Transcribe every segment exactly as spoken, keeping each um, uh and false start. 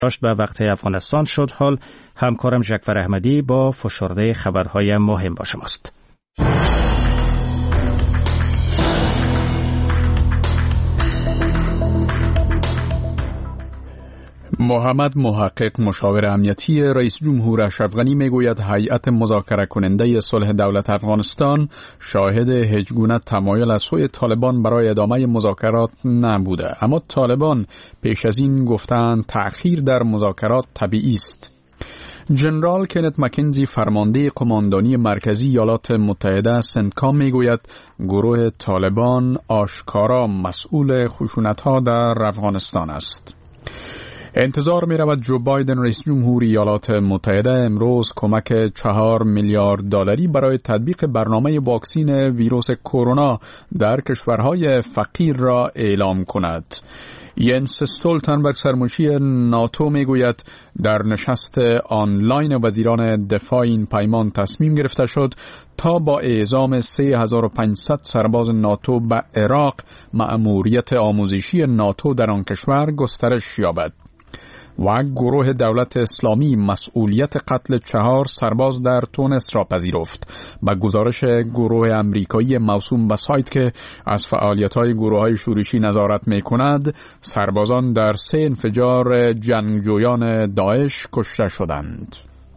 به وقت افغانستان شد. حال همکارم جعفر احمدی با فشرده خبرهای مهم با شماست. محمد محقق، مشاور امنیتی رئیس جمهور اشرف غنی، میگوید هیئت مذاکره کننده صلح دولت افغانستان شاهد هیچگونه تمایل از سوی طالبان برای ادامه مذاکرات نبوده، اما طالبان پیش از این گفتند تأخیر در مذاکرات طبیعی است. جنرال کنت مکنزی، فرمانده قماندانی مرکزی ایالات متحده سنتکام، میگوید گروه طالبان آشکارا مسئول خشونت‌ها در افغانستان است. انتظار می رود جو بایدن رئیس جمهور ایالات متحده امروز کمک چهار میلیارد دلاری برای تطبیق برنامه واکسین ویروس کرونا در کشورهای فقیر را اعلام کند. ینس استولتنبرگ، سرمنشی ناتو، می گوید در نشست آنلاین وزیران دفاع این پیمان تصمیم گرفته شد تا با اعزام سه هزار و پانصد سرباز ناتو به عراق مأموریت آموزشی ناتو در آن کشور گسترش یابد. و گروه دولت اسلامی مسئولیت قتل چهار سرباز در تونس را پذیرفت. با گزارش گروه امریکایی موسوم به سایت که از فعالیت‌های گروه‌های شورشی نظارت می‌کند، سربازان در سه انفجار جنگجویان داعش کشته شدند.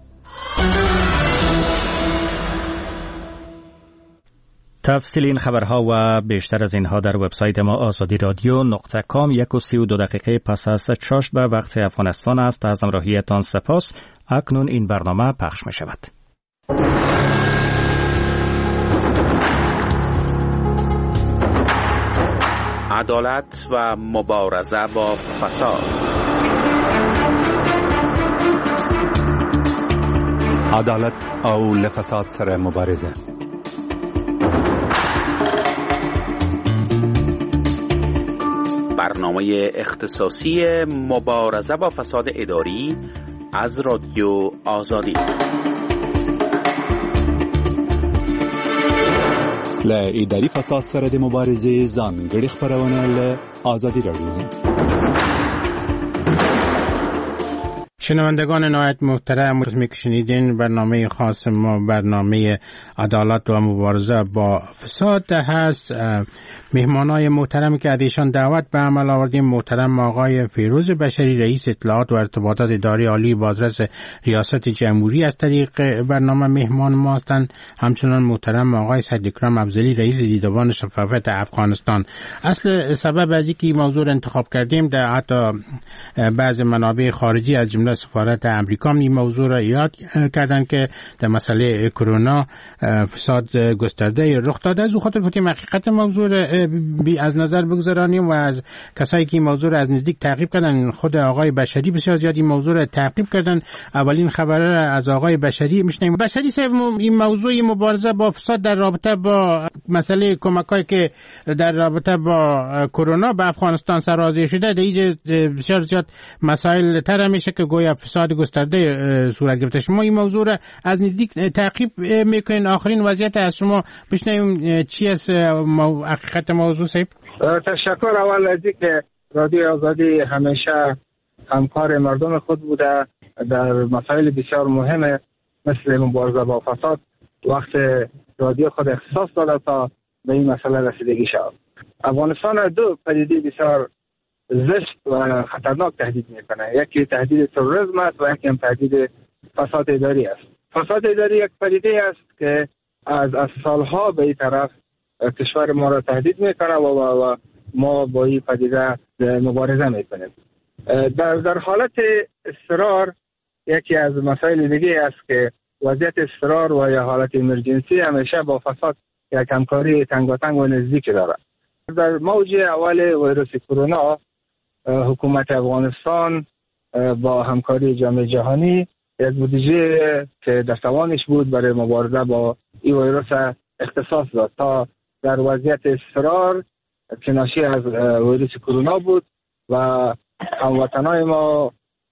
تفصیل این خبرها و بیشتر از اینها در وبسایت ما آزادی رادیو نقطه کام. یک و سی و دو دقیقه پس از چاشت به وقت افغانستان است. از همراهیتان سپاس. اکنون این برنامه پخش می شود. عدالت و مبارزه با فساد. عدالت او لفساد سره مبارزه. برنامه اختصاصی مبارزه با فساد اداری از رادیو آزادی. له اداري فساد سره د مبارزې ځانګړي خبرونه له آزادی رادیو. شنوندگان نهایت محترم، می‌شنیدین برنامه خاص ما، برنامه عدالت و مبارزه با فساد هست. مهمانای محترمی که ازشان دعوت به عمل آوردیم، محترم آقای فیروز بشری، رئیس اطلاعات و ارتباطات اداری عالی بازرس ریاست جمهوری از طریق برنامه مهمان ما هستند. همچنان محترم آقای سعداکرم افضلی، رئیس دیدبان شفافیت افغانستان. اصل سبب از اینکه این موضوع انتخاب کردیم، در حتی بعض منابع خارجی از جمله سفارت امریکا این موضوع را یاد کردن که در مسئله کرونا فساد گسترده رخ داده. از خاطر گفتیم حقیقت موضوع از نظر بگذارانیم و از کسایی که این موضوع را از نزدیک تعقیب کردن، خود آقای بشری بسیار زیاد این موضوع را تعقیب کردن. اولین خبر را از آقای بشری میشنیم. بشری صاحب، این موضوع مبارزه با فساد در رابطه با مسئله کمکایی که در رابطه با کرونا به افغانستان سرازیر شده، در اینجا بسیار زیاد مسائل تر میشه که گویا فساد گسترده صورت گرفته. شما این موضوع را از نزدیک تعقیب میکنین. آخرین وضعیت از شما بشنویم چی است حقیقت موضوع صاحب؟ تشکر اول از اینکه رادیو آزادی همیشه همکار مردم خود بوده در مسائل بسیار مهم مثل مبارزه با فساد. وقت رادیو خود اختصاص داده تا به این مسئله رسیدگی شود. افغانستان دو پدیده بسیار زشت و خطرناک تهدید میکنه. یکی تهدید تروریسم است و یکی هم تهدید فساد اداری است. فساد اداری یک پدیده است که از از سالها به این طرف کشور ما را تهدید میکنه و, و, و ما با این پدیده مبارزه میکنیم. در در حالت اضطرار یکی از مسائل دیگه است که وضعیت اضطرار و یا حالت امرجنسی همیشه با فساد یک همکاری تنگاتنگ و نزدیک داره. در موج اول ویروس کرونا حکومت افغانستان با همکاری جامعه جهانی یک بودجه که در توانش بود برای مبارزه با این ویروس اختصاص داد تا در وضعیت اضطرار که ناشی از ویروس کرونا بود و هموطنان ما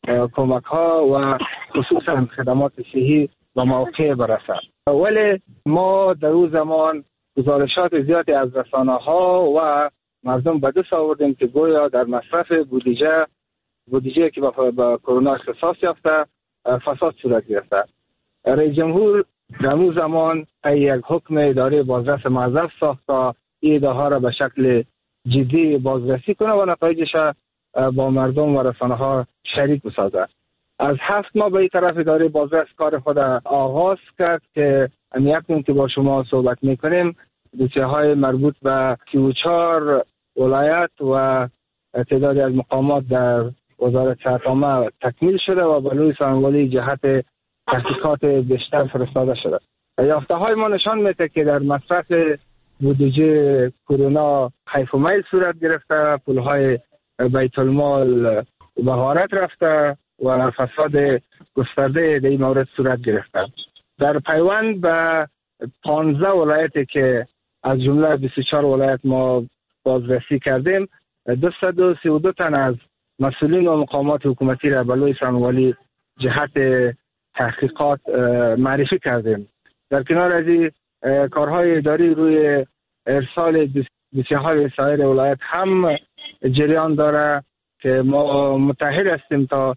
کمک ها و خصوصا خدمات صحی به موقع برسد. ولی ما در اون زمان گزارشات زیادی از رسانه ها و مردم به دست آوردیم که گویا در مصرف بودجه بودجه که با کرونا اختصاص یافته فساد صورت گرفته. رئیس جمهور در اون زمان یک حکم اداره بازرس موظف ساخت تا این اداره ها را به شکل جدی بازرسی کنه و نتایجش با مردم و رسانه ها شریک بسازه. از هفت ماه به این طرف اداره بازرس کار خود آغاز کرد که اکنون که با شما صحبت میکنیم دوسیه های مربوط به سی و چهار ولایت و تعدادی از مقامات در وزارت صحت عامه تکمیل شده و به لوی سخنگوی جهت تحقیقات بیشتر فرستاده شده. یافته های ما نشان میده که در مصرف بودجه کرونا حیف و میل صورت گرفته، پول های بیت المال به غارت رفته و فساد گسترده در این مورد صورت گرفته. در پیوند به پانزده ولایتی که از جمله بیست و چهار ولایت ما بازرسی کردیم، دویست و سی و دو تن از مسئولین و مقامات حکومتی را به لوی سخنگوی جهت تحقیقات معرفی کردیم. در کنار از این کارهای اداری روی ارسال دوسیه های سایر ولایت هم جریان داره که ما متحد هستیم تا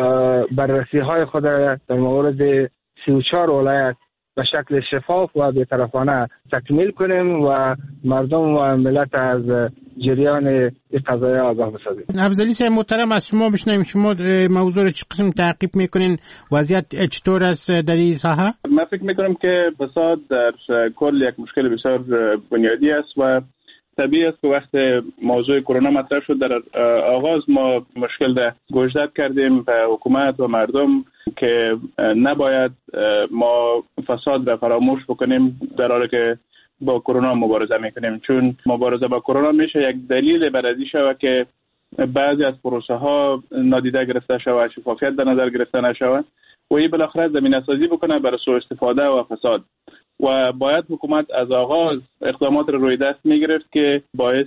بررسی های خود در مورد سی و چهار ولایت به شکل شفاف و بی‌طرفانه تکمیل کنیم و مردم و ملت از جریان این قضایه آگاه بسازیم. افضلی صاحب محترم، از شما بشنویم، شما موضوع رو چه قسم تعقیب میکنین؟ وضعیت چطور است در این ساحه؟ من فکر میکنم که فساد در کل یک مشکل بسیار بنیادی است و طبیعی است که وقت موضوع کرونا مطرح شد در آغاز ما مشکل ده گوشزد کردیم به حکومت و مردم که نباید ما فساد را فراموش بکنیم در حالی که با کرونا مبارزه میکنیم، چون مبارزه با کرونا میشه یک دلیل بر ازی شود که بعضی از پروسه ها نادیده گرفته شود، شفافیت در نظر گرفته نشود و این بالاخره زمینه سازی بکنه برای سوء استفاده و فساد. و باید حکومت از آغاز اقدامات رو روی دست میگرفت که باعث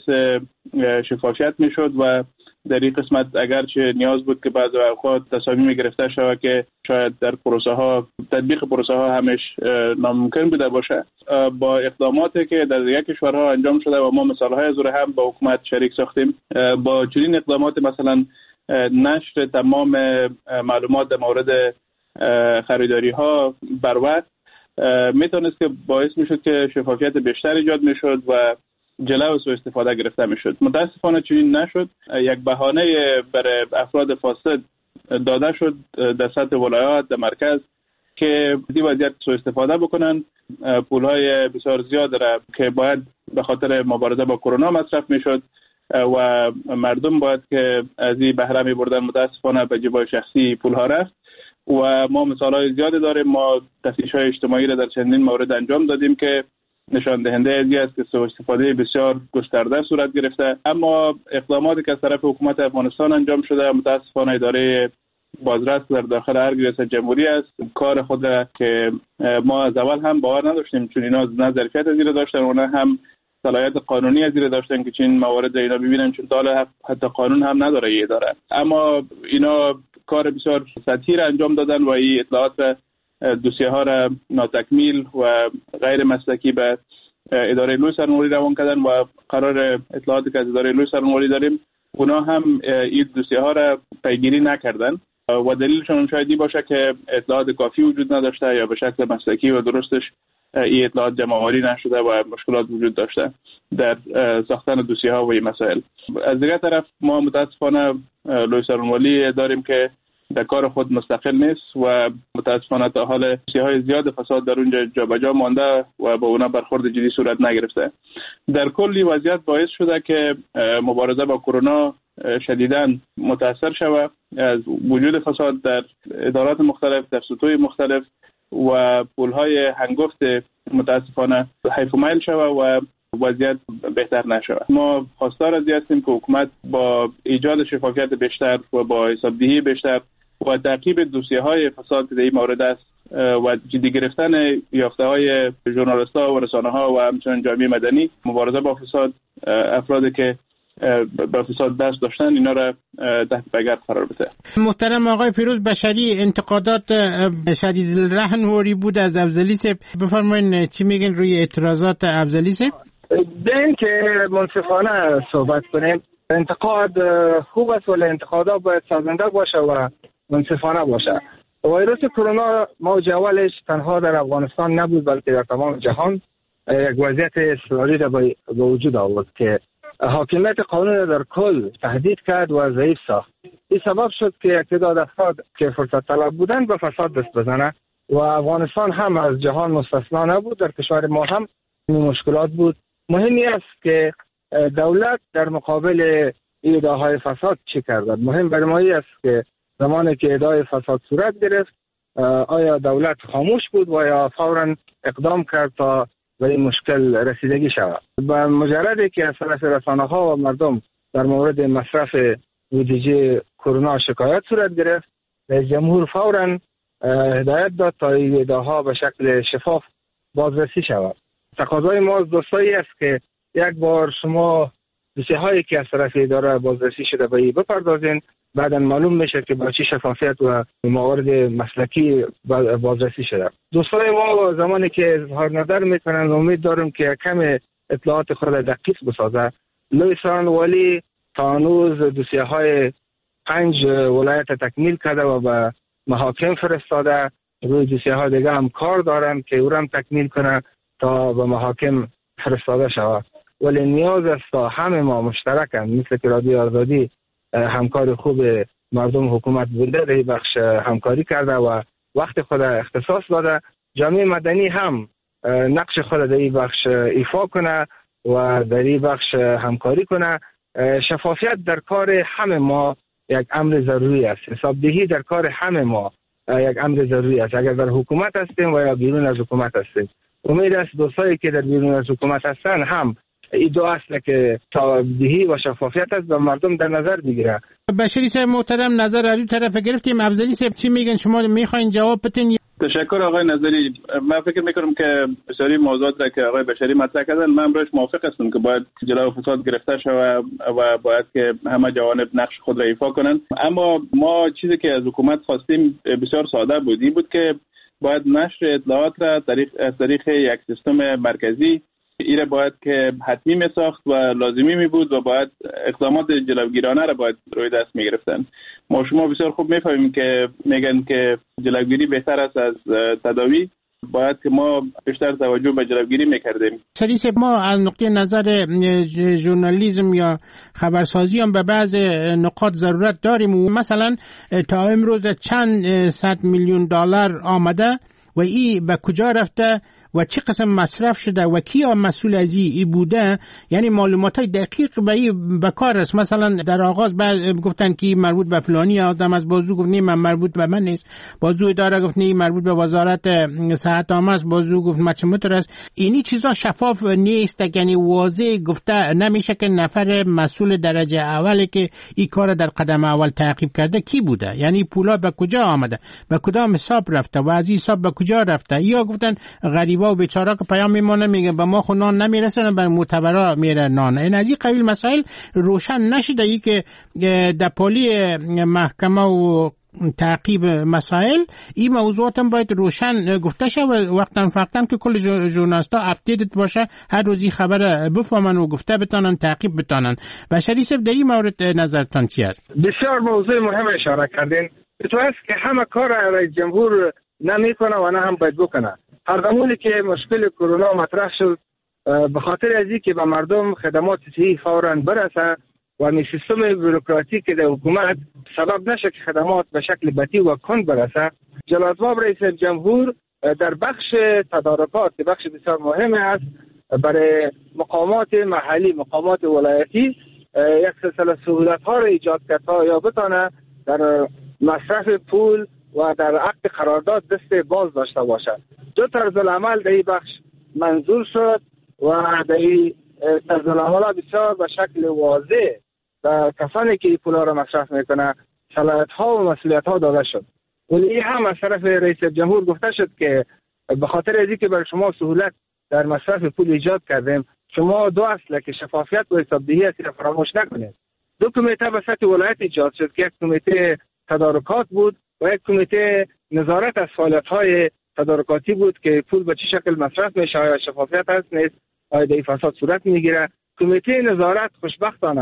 شفافیت میشد و در این قسمت اگرچه نیاز بود که بعضی اوقات تصامیم گرفته شود که شاید در پروسه ها تطبیق پروسه ها همش ناممکن بوده باشه، با اقداماتی که در یک کشورها انجام شده و ما مثال های از او هم با حکومت شریک ساختیم، با چنین اقدامات مثلا نشر تمام معلومات در مورد خریداری ها بر وقت میتونست که باعث میشد که شفافیت بیشتر ایجاد میشد و جلو سوء استفاده گرفته میشد. متاسفانه چنین نشد. یک بهانه برای افراد فاسد داده شد در سطح ولایات در مرکز که دی وضعیت سوء استفاده بکنن، پولهای بسیار زیاد را که باید به خاطر مبارزه با کرونا مصرف میشد و مردم باید که از این بهره می بردن، متاسفانه به جیبای شخصی پولها رفت و ما مثالهای زیادی داریم. ما تفتیش‌های اجتماعی را در چندین مورد انجام دادیم که نشان دهنده ازی است که سوء استفاده بسیار گسترده صورت گرفته، اما اقداماتی که از طرف حکومت افغانستان انجام شده متاسفانه اداره بازرس در داخل هر ریاست جمهوری است کار خود که ما از اول هم باور نداشتیم، چون اینا نه ظرفیت از این داشتن و نه هم صلاحیت قانونی از این داشتن که چین موارد اینا ببینن، چون تا حتی قانون هم نداره یه داره. اما اینا کار بسیار سطحی را انجام دادن و این اطلاعات دوسیه ها را ناتکمیل و غیر مسلکی به اداره لوی سرنوردی روان کردن و قرار اطلاعاتی که از اداره لوی سرنوردی داریم اونا هم این دوسیه ها را پیگیری نکردن و دلیلشون شاید باشه که اطلاعات کافی وجود نداشته یا به شکل مسلکی و درستش این اطلاعات جمع‌آوری نشده و مشکلات وجود داشته در ساختن دوسیه ها و این مسائل. از دیگر طرف ما متاسفانه لوی سرنوردی داریم که در کار خود مستقل نیست و متاسفانه تا حال دوسیه‌های زیاد فساد در اونجا جابجا مانده و با اونا برخورد جدی صورت نگرفته. در کلی وضعیت باعث شده که مبارزه با کرونا شدیداً متاثر شود از وجود فساد در ادارات مختلف، در سطوح مختلف و پولهای هنگفت متاسفانه حیف و میل شود و وضعیت بهتر نشود. ما خواستار از این هستیم که حکومت با ایجاد شفافیت بیشتر و با حسابدهی بیشتر و تعقیب دوسیه های فساد در این مورد است و جدی گرفتن یافته های ژورنالیست ها و رسانه ها و همچنین جامعه مدنی مبارزه با فساد، افرادی که با فساد دست داشتن اینا را تحت پگرد قرار بده. محترم آقای فیروز بشری، انتقادات شدید الرهن بود از افضلی صاحب، بفرمایید چی میگن روی اعتراضات افضلی صاحب؟ به این که منصفانه صحبت کنیم، انتقاد خوب است ولی انتقادات باید سازنده باشه و منصفانه باشه. ویروس کرونا موج اولش تنها در افغانستان نبود بلکه در تمام جهان یک وضعیت اضطراری را به وجود آورد که حاکمیت قانون در کل تهدید کرد و ضعیف ساخت. این سبب شد که تعداد افراد که فرصت طلب بودند به فساد دست بزنه و افغانستان هم از جهان مستثنا نبود. در کشور ما هم این مشکلات بود. مهمی است که دولت در مقابل ایده‌های فساد چی کرد. مهم برای ما است که زمانی که ایده فساد صورت گرفت آیا دولت خاموش بود و یا فوراً اقدام کرد تا به این مشکل رسیدگی شود. با مجردی که از طرف رسانه‌ها و مردم در مورد مصرف بودجه کرونا شکایت صورت گرفت، رئیس جمهور فوراً هدایت داد تا ایده‌ها به شکل شفاف بازرسی شود. تقاضای ما از دوستایی است که یک بار شما دوسیه‌هایی که از طرف اداره بازرسی شده به این بپردازین، بعدا معلوم میشه که با چه شفافیت و موارد مسلکی بازرسی شده. دوستای ما زمانی که اظهار نظر میکنن امید دارم که کم اطلاعات خود دقیق بسازه. لویسان ولی تا هنوز دوسیه‌های پنج ولایت تکمیل کرده و به محاکم فرستاده. روی دوسیه‌های دیگه هم کار دارن که او هم تکمیل کنه تا به محاکم فرستاده شود. ولی نیاز است تا همه ما مشترکاً مثل که رادیو آزادی همکار خوب مردم حکومت بوده در این بخش همکاری کرده و وقت خود اختصاص داده، جامعه مدنی هم نقش خود در این بخش ایفا کنه و در این بخش همکاری کنه. شفافیت در کار همه ما یک امر ضروری است. حسابدهی در کار همه ما یک امر ضروری است، اگر در حکومت هستیم و یا بیرون از حکومت هستیم. امید است دوستایی که در بیرون از حکومت هستن هم این دو اصله که تابعیدهی و شفافیت است و مردم در نظر بگیره. بشری صاحب محترم، نظر از این طرف گرفتیم. افضلی صاحب چی میگن؟ شما میخواین جواب بدین؟ تشکر آقای نظری. من فکر میکنم که بسیاری موضوعات را که آقای بشری مطرح کردن من باش موافق هستم که باید جلوی فساد گرفته شود و باید که همه جوانب نقش خود را ایفا کنند. اما ما چیزی که از حکومت خواستیم بسیار ساده بود، این بود که باید نشر اطلاعات را طریق از طریق یک سیستم مرکزی ایره باید که حتمی می ساخت و لازمی می بود و باید اقدامات جلوگیرانه را باید روی دست می گرفتن. ما شما بسیار خوب می فهمیم که میگن که جلوگیری بهتر است از تداوی. باید که ما بیشتر توجه به جلوگیری میکردیم. سریس ما از نقطه نظر ژورنالیسم یا خبرسازی هم به بعض نقاط ضرورت داریم و مثلا تا امروز چند صد میلیون دلار آمده و این به کجا رفته و چه قسم مصرف شده و کیا مسئول از این بوده، یعنی معلومات های دقیق به این بکار است. مثلا در آغاز گفتن که مربوط به فلانی آدم از بازو گفت نه من مربوط به من نیست، بازو اداره گفت نه مربوط به وزارت صحت عامه است، بازو گفت مچمتر است. اینی چیزا شفاف نیست، یعنی واضح گفته نمیشه که نفر مسئول درجه اولی که این کار در قدم اول تعقیب کرده کی بوده، یعنی پولا به کجا آمده، به کدام حساب رفته و از این حساب به کجا رفته. یا گفتن غریب و بیچاره که پیام میمونه میگه به ما خود نان نمیرسه، به معتبرا میره نان. این از این قبیل مسائل روشن نشده. ای که در پالی محکمه و تعقیب مسائل این موضوعات هم باید روشن گفته شه و وقتا فقطا که کل ژورنالیستا اپدیت باشه، هر روزی خبر بفهمن و گفته بتانن تعقیب بتانن. بشری صاحب در این مورد نظرتان چی است؟ بسیار موضوع مهم اشاره کردین. تو است که همه کار رئیس جمهور نمیکنه و نه هم باید بکنه. هر زمانی که مشکل کرونا مطرح شد به خاطر از اینکه به مردم خدمات صحی فوراً برسه و این سیستم بوروکراتیک در حکومت سبب نشه که خدمات به شکل بطیء و کند برسه، جلال‌آباد رئیس جمهور در بخش تدارکات که بخش بسیار مهم است برای مقامات محلی، مقامات ولایتی یک سلسله سهولت‌ها را ایجاد کرد تا یا بتانه در مصرف پول و در عقد قرارداد دست باز داشته باشد. دو طرز العمل در این بخش منظور شد و در این طرز العمل بسیار به شکل واضح به کسانی که این پولا را مصرف میکنه صلاحیت‌ها و مسئولیت‌ها داده شد. ولی هم از طرف رئیس جمهور گفته شد که به خاطر از اینکه برای شما سهولت در مصرف پول ایجاد کردیم، شما دو اصله که شفافیت و حسابدهی است را فراموش نکنید. دو کمیته به سطح ولایت ایجاد شد که یک کمیته تدارکات بود و یک کمیته نظارت از فعالیت‌های تدارکاتی بود که پول به چه شکل مصرف میشه، آیا شفافیت هست نیست، آیا در فساد صورت میگیره. کمیته نظارت خوشبختانه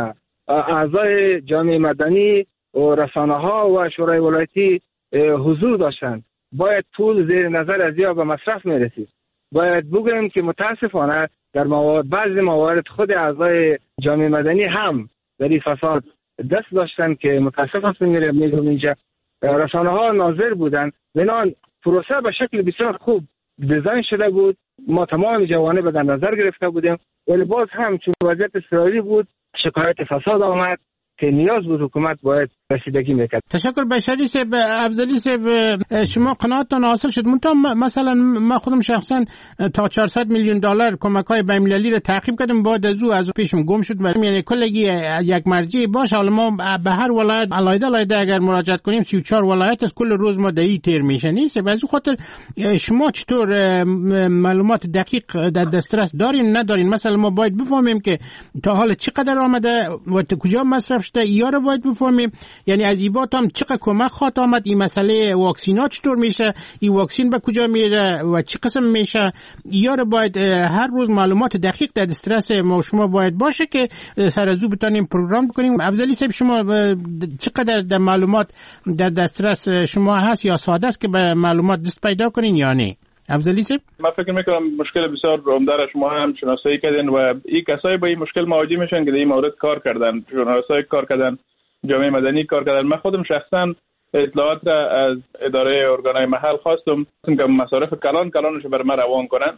اعضای جامعه مدنی و رسانه ها و شورای ولایتی حضور داشتند. باید پول زیر نظر از یا به مصرف میرسید. باید بگوییم که متاسفانه در موارد بعضی موارد خود اعضای جامعه مدنی هم در این فساد دست داشتن که متاسفانه میگم میگم اینجا رسانه ها ناظر بودن. بنان پروسه به شکل بسیار خوب دیزاین شده بود. ما تمام جوانب در نظر گرفته بودیم، ولی باز هم چون وضعیت اضطراری بود شکایت فساد آمد که نیاز بود حکومت باید رسیدگی میکرد. تشکر بشری صاحب. افضلی صاحب شما قناعتتان حاصل شد؟ منتها مثلا من خودم شخصا تا چهارصد میلیون دلار کمک‌های بین‌المللی رو تعقیب کردم، بعد از او از پیشم گم شد. یعنی کلگی یک مرجع باشه. حالا ما به هر ولایت علایده علایده اگر مراجعت کنیم سی و چهار ولایت از کل روز ما دهی تیر میشه نیست. از اون خاطر شما چطور معلومات دقیق در دسترس دارین ندارین؟ مثلا ما باید بفهمیم که تا حالا چقدر آمده و کجا مصرف شده، یا رو باید بفهمیم. یعنی از ایبات هم چقدر کمک خواهد آمد، این مسئله واکسینا چطور میشه، این واکسین به کجا میره و چه قسم میشه، یا رو باید هر روز معلومات دقیق در دسترس ما شما باید باشه که سر از او بتونیم پروگرام بکنیم. افضلی صاحب شما چقدر در معلومات در دسترس شما هست یا ساده است که به معلومات دست پیدا کنین یا نه؟ افضلی صاحب من فکر میکنم مشکل بسیار عمده را شما هم شناسایی کردین و این کسایی با این مشکل مواجه میشن که در این مورد کار کردن، ژورنالیستای کار کردن، جامعه مدنی کار کردن. من خودم شخصا اطلاعات را از اداره ارگانهای محل خواستم که مصارف کلان کلانش بر من روان کنن.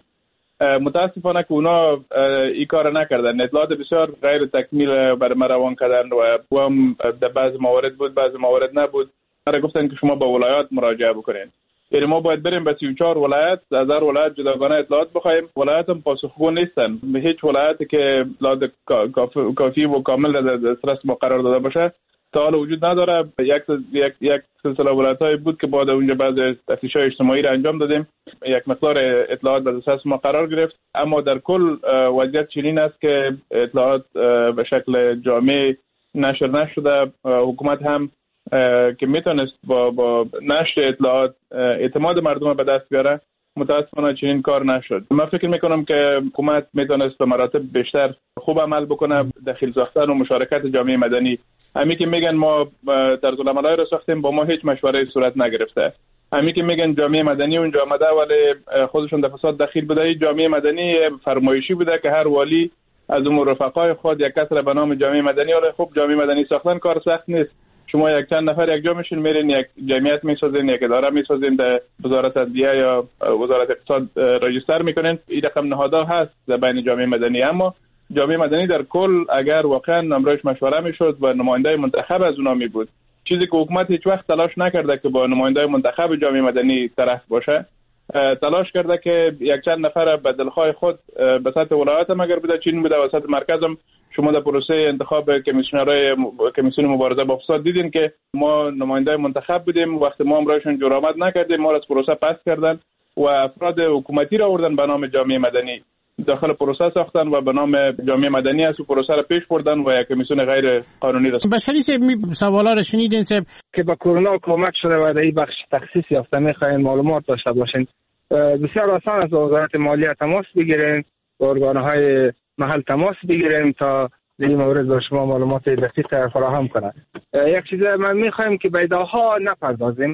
متاسفانه که اونا این کار نکردن. اطلاعات بسیار غیر تکمیل بر من روان کردن و هم در بعض موارد بود بعض موارد نبود. من گفتن که شما با ولایات مراجعه بکنین. یعنی ما باید بریم به سی و چهار ولایت، از هر ولایت جداگانه اطلاعات بخوایم. ولایت هم پاسخگو نیستن. به هیچ ولایتی که اطلاعات کافی و کامل در دسترس ما قرار داده باشه تا حالا وجود نداره. یک یک یک سلسله ولایت‌های بود که بعد اونجا بعض تفتیش‌های اجتماعی را انجام دادیم، یک مقدار اطلاعات در دسترس ما قرار گرفت، اما در کل وضعیت چنین است که اطلاعات به شکل جامع نشر نشده. حکومت هم که میتونست با با نشر اطلاعات اعتماد مردم به دست بیاره متاسفانه چنین کار نشد. من فکر میکنم که حکومت میتونست به مراتب بیشتر خوب عمل بکنه، دخیل ساختن و مشارکت جامعه مدنی. همین که میگن ما طرزالعملای رو ساختیم با ما هیچ مشوره صورت نگرفته. همین که میگن جامعه مدنی اونجا آمده ولی خودشون در فساد دخیل بوده. جامعه مدنی فرمایشی بوده که هر والی از اون رفقای خود یک کس را به نام جامعه مدنی آره. خب جامعه مدنی ساختن کار سخت نیست. شما یک چند نفر یک جا میشین میرین یک جمعیت میسازین، یک اداره میسازین، در وزارت عدلیه یا وزارت اقتصاد رجیستر میکنین. این رقم نهادها هست در بین جامعه مدنی. اما جامعه مدنی در کل اگر واقعا نمرش مشوره میشد و نماینده منتخب از اونا می بود، چیزی که حکومت هیچ وقت تلاش نکرده که با نماینده منتخب جامعه مدنی طرف باشه، تلاش کرده که یک چند نفر به دلخواه خود به سطح ولایت هم اگر بوده چین بوده و سطح مرکز هم شما در پروسه انتخاب کمیسیونرهای کمیسیون مبارزه با فساد دیدین که ما نماینده منتخب بودیم. وقتی ما امرایشون جرأت نکردیم ما را از پروسه پس کردن و افراد حکومتی را آوردن به نام جامعه مدنی داخل پروسه ساختن و به نام جامعه مدنی از پروسه را پیش بردن و یک کمیسیون غیر قانونی را. بشری صاحب می سوالا را شنیدین صاحب که با کرونا کمک شده و در این بخش تخصیص یافته میخواین معلومات داشته باشین. بسیار آسان از وزارت مالیه تماس بگیرین، با ارگانهای محل تماس بگیرین تا در این مورد به شما معلومات دقیق فراهم کنند. یک چیز من میخوایم که به ایده‌ها نپردازیم.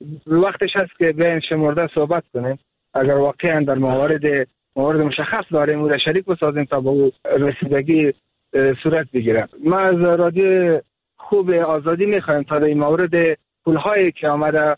وقتش هست که بین شمرده صحبت کنیم. اگر واقعا در موارد موارد مشخص داریم او را شریک بسازیم تا به او رسیدگی صورت بگیره. ما از رادیو خوب آزادی میخوایم تا در این مورد پولهایی که آمده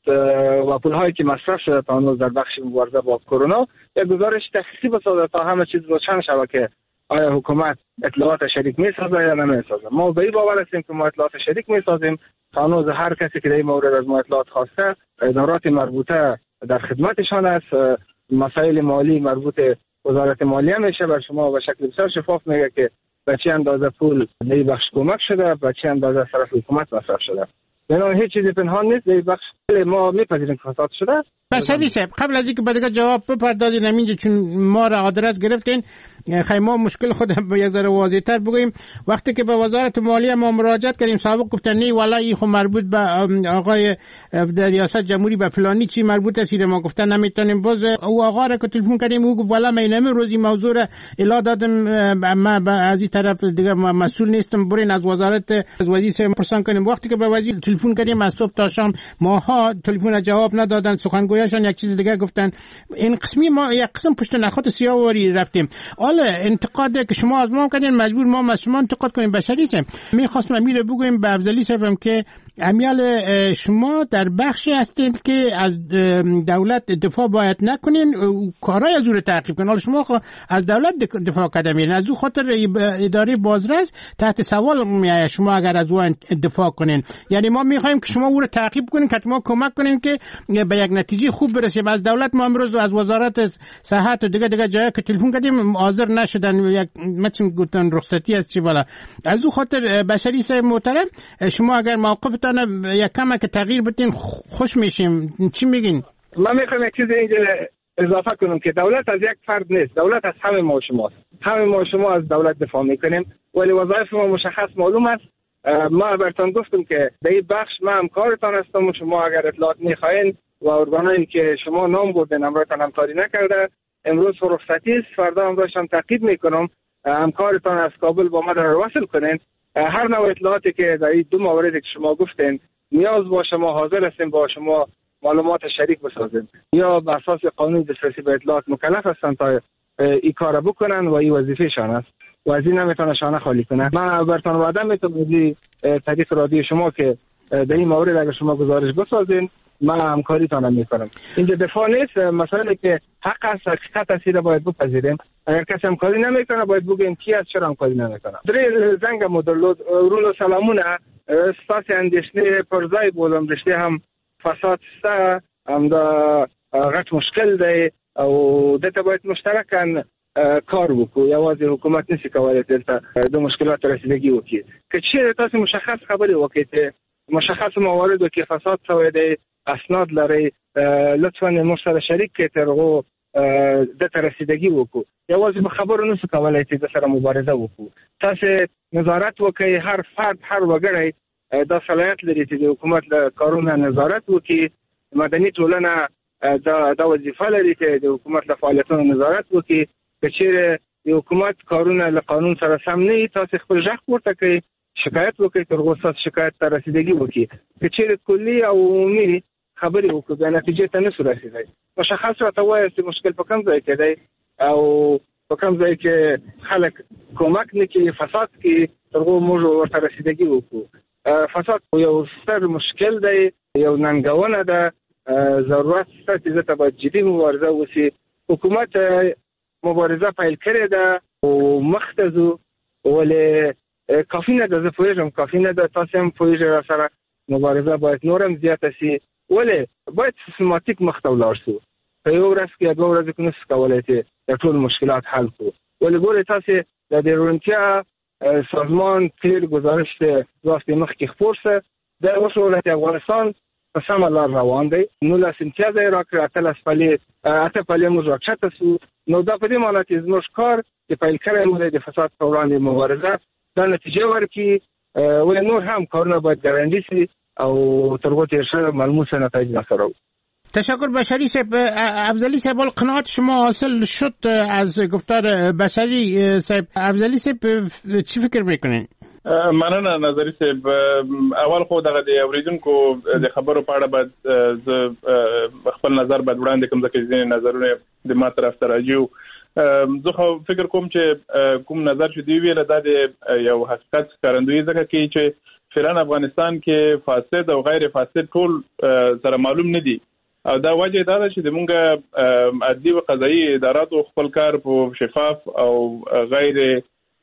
و پولهایی که مصرف شده تا هنوز در بخش مبارزه با کرونا یک گزارش تخصیصی بسازه تا همه چیز روشن شود که آیا حکومت اطلاعات شریک میسازه یا نمیسازه. ما به این باور هستیم که ما اطلاعات شریک میسازیم. تا هنوز هر کسی که در این مورد از ما اطلاعات خواسته ادارات مربوطه در خدمتشان است. مسائل مالی مربوط وزارت مالیه میشه بر شما و شکل بسیار شفاف میگه که به چه اندازه پول در بخش کمک شده، به چه اندازه طرف حکومت مصرف شده. یعنی هیچ چیزی پنهان نیست. در بخش ما میپذیریم که فساد شده. بشری صاحب قبل از اینکه به دیگه جواب بپردازین همینجا چون ما را آدرس گرفتین خیلی ما مشکل خود یه ذره واضح‌تر بگویم. وقتی که به وزارت مالیه ما مراجعت کردیم سابق گفتن نه والا این خب مربوط به آقای در ریاست جمهوری به فلانی چی مربوط است، ما گفتن نمیتونیم. باز او آقا را که تلفن کردیم او گفت والا من نمی روزی موضوع را اطلاع دادم، ما از این طرف دیگه مسئول نیستم، برین از وزارت از وزیر پرسان کنیم. وقتی که به وزیر تلفن کردیم از صبح تا شام ماها تلفن جواب ندادن، سخنگویاشان یک چیز دیگه گفتن. این قسمی ما یک قسم پشت نخود سیاوری رفتیم. حالا انتقاد که شما از ما کردین مجبور ما از شما انتقاد کنیم. بشری صاحب می‌خواستم امیر بگویم به افضلی صاحبم که امیال شما در بخشی هستید که از دولت دفاع باید نکنین، کارهای از او تعقیب کنین. حالا شما از دولت دفاع کردین، از او خاطر اداره بازرس تحت سوال میاد شما اگر از او دفاع کنین. یعنی ما میخوایم که شما او رو تعقیب کنین که ما کمک کنین که به یک نتیجه خوب برسیم. از دولت ما امروز از وزارت صحت و دیگه دیگه جایی که تلفن کردیم حاضر نشدن، یک مثلا گفتن رخصتی است چی بالا. از او خاطر بشری صاحب محترم شما اگر موقف یک کم که تغییر بدین خوش میشیم. چی میگین؟ من میخوام یک چیز اینجا اضافه کنم که دولت از یک فرد نیست، دولت از همه ما شماست. همه ما شما از دولت دفاع میکنیم ولی وظایف ما مشخص معلوم است. ما براتون گفتم که در این بخش ما همکارتان هستم و شما اگر اطلاعات میخواین و ارگانایی که شما نام بردین امرایتان همکاری نکرده امروز رخصتی است، فردا امرایشان تعقیب میکنم، همکارتان از کابل با ما در وصل کنین. هر نوع اطلاعاتی که در این دو موردی که شما گفتین نیاز باشه ما حاضر هستیم با شما معلومات شریک بسازیم، یا به اساس قانون دسترسی به اطلاعات مکلف هستن تا این کار بکنن و این وظیفه شان است و از این نمیتونه شانه خالی کنه. من براتون وعده میتونم از طریق رادیو شما که در این مورد اگر شما گزارش بسازین من همکاریتان میکنم. اینجا دفاع نیست، مسئله که حق است، حقیقت است، باید بپذیریم. اگر کسی همکاری نمیکنه باید بگیم کی است چرا همکاری نمیکنه. در زنگ مدلود رولو سلامونه استاسی اندیشنه پرزای بولم رشته هم فساد است، هم دا غټ مشکل دی او دته باید مشترکاً کار وکړو. یوازې حکومت نشي کولی دلته د مشکلات رسیدګي وکړي. که چیرې تاسو مشخص خبرې وکړئ چې مشخص مواردو کې فساد شوی دی اسناد لري لطفا موږ سره شریک کړئ تر هغو دته رسیدګي وکړو. یوازې په خبرو نشو کولی چې د سره مبارزه وکړو. تاسو نظارت وکړئ، هر فرد هر وګړی دا صلاحیت لري چې د حکومت له کارونو نظارت وکړي. مدني ټولنه دا دا وظیفه لري چې د حکومت له فعالیتونو نظارت وکړي. که چیرې د حکومت کارونه له قانون سره سم نه وي تاسو خپل غږ پورته کړئ، شکایت وکړئ، تر هغو ستاسو شکایت ته رسیدګي وکړي. که چیرې کلي او عمومي خبرې وکړو بیا نتیجې ته نشو رسېدی، مشخص راته ووایاست چې مشکل په کوم ځای کې دی او په کوم ځای کې خلک کومک نه کوي، فساد کوي، تر هغو موږ ورته رسیدګي وکړو. فساد یو ستر مشکل دی، یو ننګونه ده، ضرورت شته چې دلته باید جدي مبارزه وشي. حکومت مبارزه پیل کړې ده او مخ ته ځو، ولې کافي نه ده. زه پوهېږم کافي نه ده، تاسو هم پوهېږئ راسره مبارزه باید نور هم زیاته سي، ولې باید سیستماتیک مخ ته ولاړ سو. په یو ورځ کې یا دوه ورځې کې نشو کولی چې د ټول مشکلات حل کړو. ولې ګورئ تاسې د دې روڼتیا سازمان تیر گزارش دوه هفتې مخکې خپور شه د اوس ولایت افغانستان په سمه لار روان دی. نولس امتیاز یې راکړې، اتلس پلې اته پلې موږ راکښته سو. نو دا په دې معنی چې زموږ کار چې پیل کړی مو دی د فساد په وړاندې مبارزه دا نتیجه ورکړي. ولې نور هم کارونه باید ګړندي سي او تر هغو تېر شوي ملموس نتایج لاسته راوړو. تشکر بشری صاحب. افضلی صاحب قناعت شما حاصل شد از گفتار بشری صاحب. افضلی صاحب چی فکر میکنین؟ مننه نظری صاحب. اول خو دغه د اوریدونکو د خبرو په اړه باید زه خپل نظر باید وړاندې کوم، ځکه ځینې نظرونه د ما طرف ته راځي. زه خو فکر کوم چې کوم نظر چې دی ویل دا د یو حقیقت ښکارندویي ځکه کوي چې فعلا افغانستان کې فاسد او غیر فاسد ټول سره معلوم نه دي، او دا وجه دا ده چې زموږ عدلي او قضایي اداراتو خپل کار په شفاف او غیر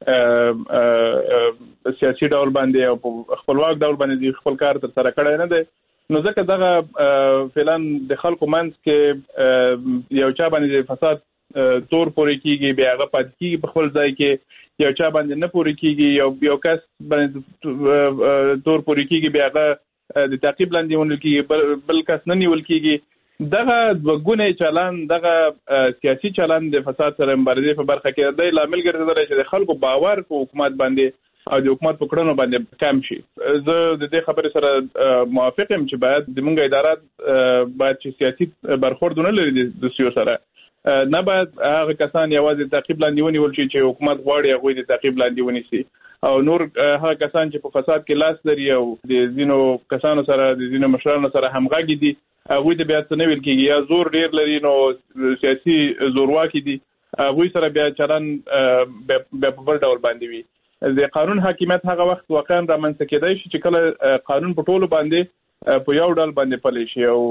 سیاسي ډول باندې او په خپلواک ډول باندې خپل کار تر سره کړی نه دی. نو ځکه دغه فعلا د خلکو منځ کې یو چا باندې فساد تور پورې کیږي، بیا هغه پاتې کیږي په خپل ځای کې، یو چا باندې نه پورې کیږي، یو یو کس باندې تور پورې کیږي، بیا هغه د تعقیب لاندې ونیول کیږي، بل کس نه نیول کیږي. دغه دوګونه چلن دغه سیاسي چلن د فساد سره مبارزې په برخه کې د لامل ګرځیدل چې د خلکو باور په حکومت باندې او د حکومت په کړنو باندې کم شي. زه د دې خبرې سره موافق یم چې باید د موږ ادارات باید چې سیاسي برخورد نه لري د سیاسي سره، نه باید هغه کسان یوازې تعقیب لاندې ونیول شي چې حکومت غواړي هغه د تعقیب لاندې ونیسي، او نور هغه کسان چې په فساد کې لاس لري او د ځینو کسانو سره د ځینو مشرانو سره همغږي دي هغه د بیا څه نه ویل کېږي، یا زور ډیر لري نو سیاسي زورواکي دي هغه سره بیا چلن بیا په بل ډول باندې وي. د قانون حاکمیت هغه وخت واقعا رامنځته کېدای شي چې کله قانون په ټولو باندې په یو ډول باندې پلی شي او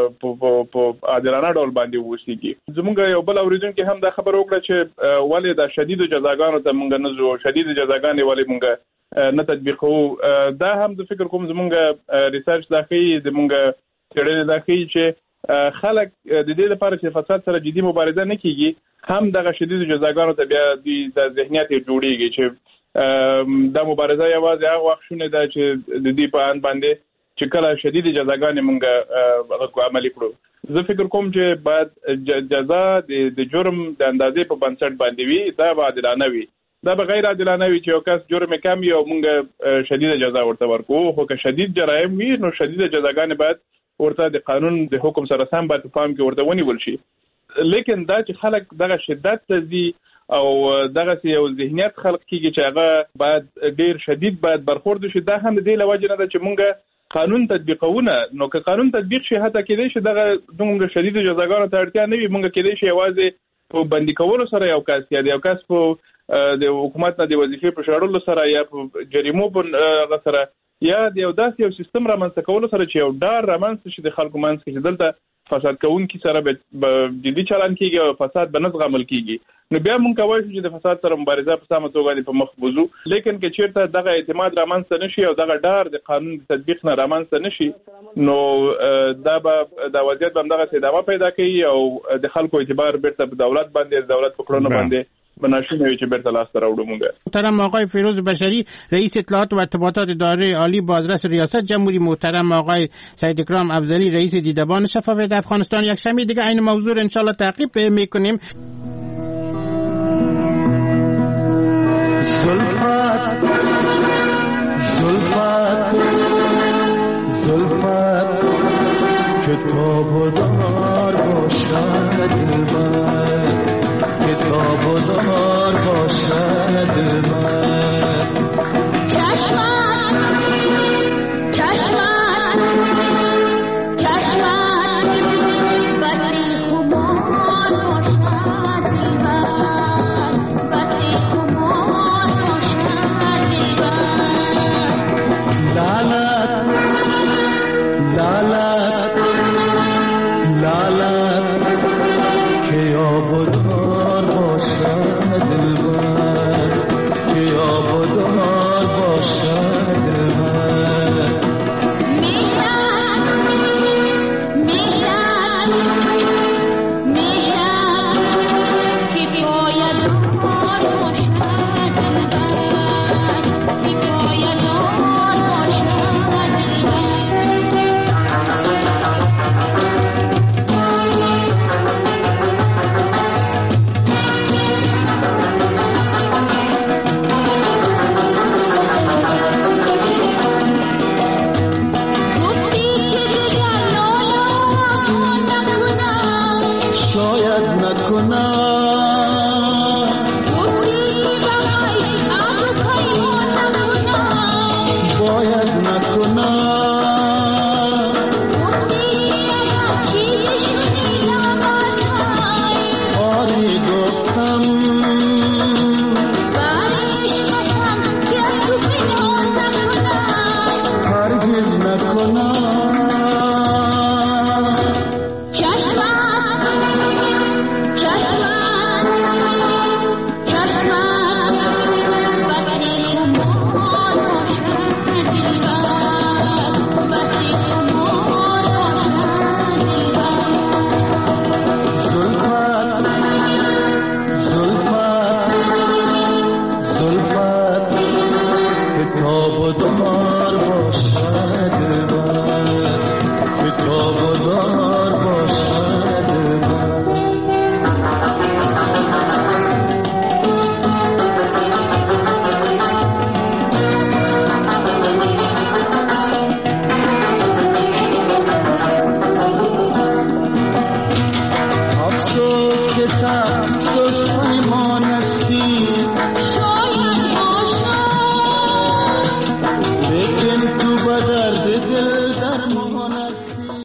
په عادلانه ډول باندې ووسیږي. زموږ یو بل اوریدونکي هم دا خبر وکړه چې ولې د شدید جزاګانو ته موږ نه ځو، شدید جزاګانې ولې موږ نه تطبیقوو. دا هم د فکر کوم زموږ ریسرچ دا ښیي، زموږ څېړنې دا ښیي چې خلک د دې لپاره چې فساد سره جدي مبارزه نه کیږي هم دغه شدید جزاګانو ته بیا د ذهنیت جوړیږي چې دا مبارزه یوازې هغه وخت شونه ده چې د دې په ان باندې چې کله شدید جزاګانې مونږ عملي کړو. زه فکر کوم چې باید جزا د جرم د اندازې په بنسټ باندې وي، دا به عادلانه وي. دا به غیر عادلانه وي چې یو کس جرم کم وي او مونږ شدید جزا ورته ورکو، خو که شدید جرایم وي نو شدید جزاګانې باید ورته د قانون د حکم سره سم باید په پام کې ورته ونیول شي. لیکن دا چې خلک دغه شدت ته ځي او دغه یو ذهنیت خلق کیږي چې هغه باید ډیر شدید باید برخورد شي، دا هم د دې لوجه نه ده چې مونږ قانون تطبیقونه. نو که قانون تطبیق شي حتی کېدای شي دغه دومره شدید جزاګانو ته اړتیا نه وي، مونږ کېدای شي یوازې په بندي کولو سره یو کس یا یو کس په د حکومت نه د وظیفې په شړلو سره یا په جریمو په سره یا د یو داسې یو سیستم رامنځته کولو سره چې یو ډار رامنځته شي د خلکو منځ کې چې دلته فساد کوونکي سره به جدي چلن کیږي او فساد به نه زغمل کیږي، نو بیا مونږ کولی شو چې د فساد سره مبارزه په سمه توګه په مخ بوزو. لیکن که چیرته دغه اعتماد رامنځته نشي او دغه ډار د قانون د تطبیق نه رامنځته نشي نو دا به د وضعیت به همدغسې ادامه پیدا کوي او د خلکو اعتبار بیرته په دولت باندې د دولت په کړنو باندې بناشونه وي چې بیرته لاس ته راوړو. مونږ محترم آقای فیروز بشری رئیس اطلاعات و ارتباطات اداره عالی بازرس ریاست جمهوری، محترم آقای سعید اکرام افضلی رئیس دیدبان شفافیت افغانستان، یک شنبه دیگه این موضوع رو انشالله تعقیب میکنیم. زلفت زلفت زلفت کتاب و دار باشد دلبر، کتاب و دار باشد دلبر. چشمت چشمت چشمت بدی خمار باشد دلبر، بدی خمار باشد دلبر. لالت لالت لالت که آبادار باشد دلبر، که آبادار باشد دلبر. میرم میرم میرم که باید دار باشد دلبر، که باید دار باشد دلبر. کتاب و دار